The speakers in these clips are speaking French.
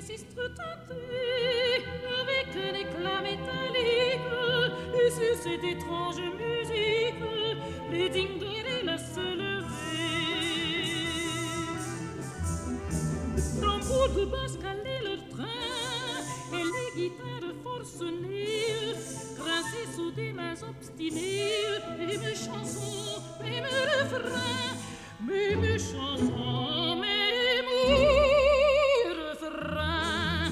registres teintés avec un éclat métallique, et sur cette étrange musique, les ding-dong se lever. Tambour de basse calaient leur train, et les guitares forcenées grinçaient sous des mains obstinées, et mes chansons, et mes refrains, mais mes chansons, mes refrains.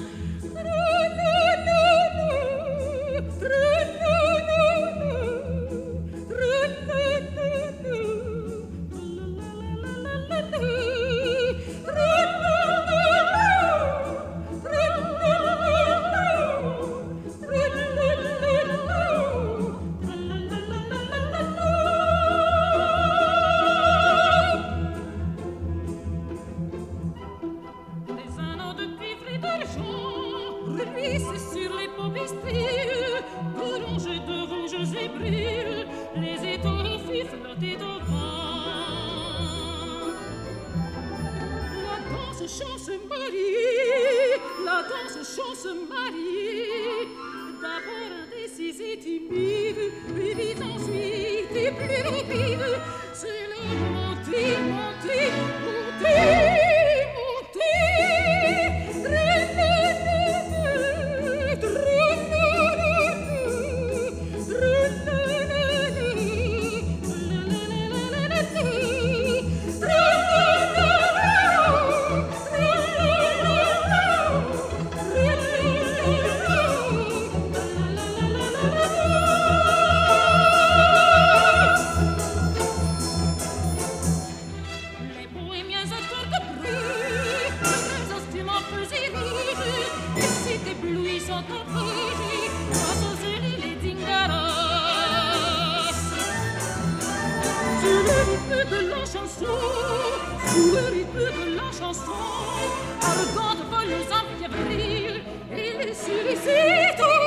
Arrogante, voleuse, enfiévrée, et les sollicite